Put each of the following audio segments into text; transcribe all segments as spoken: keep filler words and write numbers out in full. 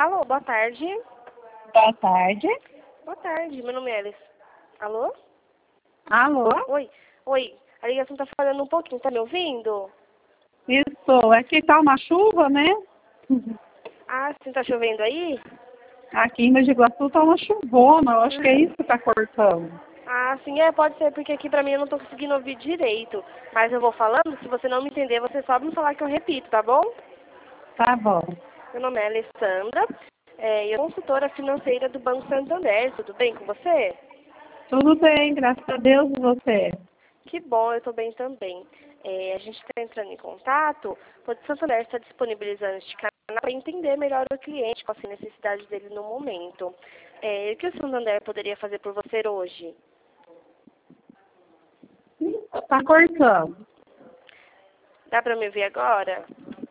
Alô, boa tarde. Boa tarde. Boa tarde, meu nome é Alice. Alô? Alô? Oi, oi. A ligação tá falhando um pouquinho, tá me ouvindo? Isso, aqui tá uma chuva, né? Ah, sim, tá chovendo aí? Aqui em Mogi Guaçu tá uma chuvona, eu acho que é isso que tá cortando. Ah, sim, é, pode ser, porque aqui pra mim eu não tô conseguindo ouvir direito. Mas eu vou falando, se você não me entender, você só me falar que eu repito, tá bom? Tá bom. Meu nome é Alessandra, é, eu sou consultora financeira do Banco Santander, tudo bem com você? Tudo bem, graças a Deus, e você? Que bom, eu tô bem também. É, a gente está entrando em contato, porque o Santander está disponibilizando este canal para entender melhor o cliente, qual a necessidade dele no momento. É, o que o Santander poderia fazer por você hoje? Tá cortando. Dá para me ouvir agora?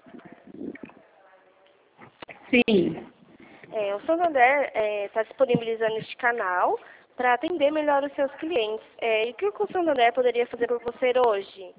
Sim. É, o Santander está disponibilizando este canal para atender melhor os seus clientes. É, e o que o Santander poderia fazer por você hoje?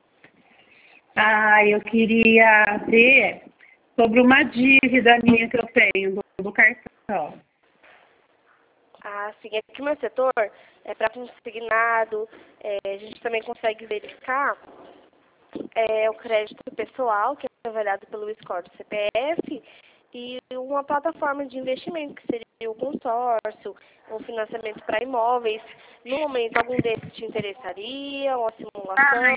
Ah, eu queria ver sobre uma dívida minha que eu tenho do, do cartão. Ah, sim. Aqui no meu setor, é para consignado, é, a gente também consegue verificar é, o crédito pessoal, que é avaliado pelo score do C P F, e uma plataforma de investimento, que seria o consórcio, um financiamento para imóveis. No momento, algum desses te interessaria, uma simulação?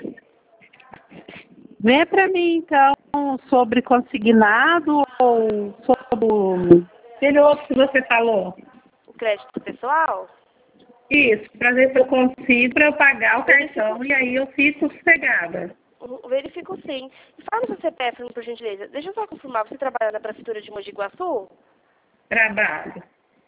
Vê para mim, então, sobre consignado ou sobre aquele outro que você falou. O crédito pessoal? Isso, para ver se eu consigo para eu pagar o cartão Verifico, e aí eu fico sossegada. verifico sim. E fala no seu C P F, por gentileza. Deixa eu só confirmar, você trabalha na Prefeitura de Mogi Guaçu? Trabalho.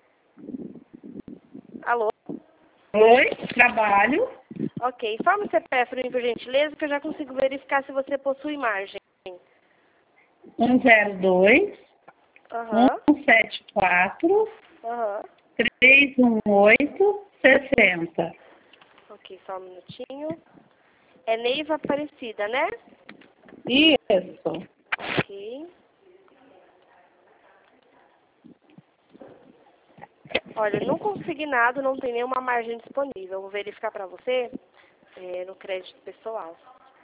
Alô? Oi, trabalho. Ok. Fala no C P F, por gentileza, que eu já consigo verificar se você possui margem. um zero dois, Aham, um sete quatro, aham. três um oito, sessenta. Ok, só um minutinho. É Neiva Aparecida, né? Isso. Ok. Olha, no consignado não tem nenhuma margem disponível. Eu vou verificar para você é, no crédito pessoal.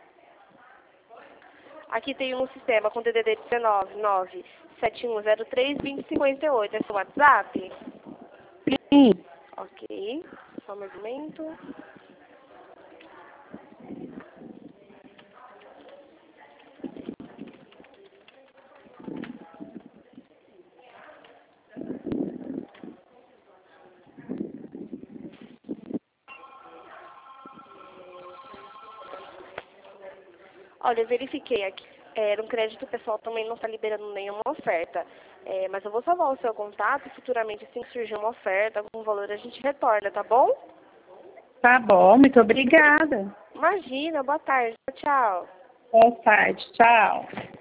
Aqui tem um sistema com D D D dezenove, nove, sete um zero três, dois zero cinco oito. É seu WhatsApp? Sim. Ok. Só um momento. Olha, eu verifiquei aqui. É, no crédito pessoal também não está liberando nenhuma oferta. É, mas eu vou salvar o seu contato e futuramente, assim que surgir uma oferta, algum valor, a gente retorna, tá bom? Tá bom, muito obrigada. Imagina, boa tarde. Tchau. Boa tarde, tchau.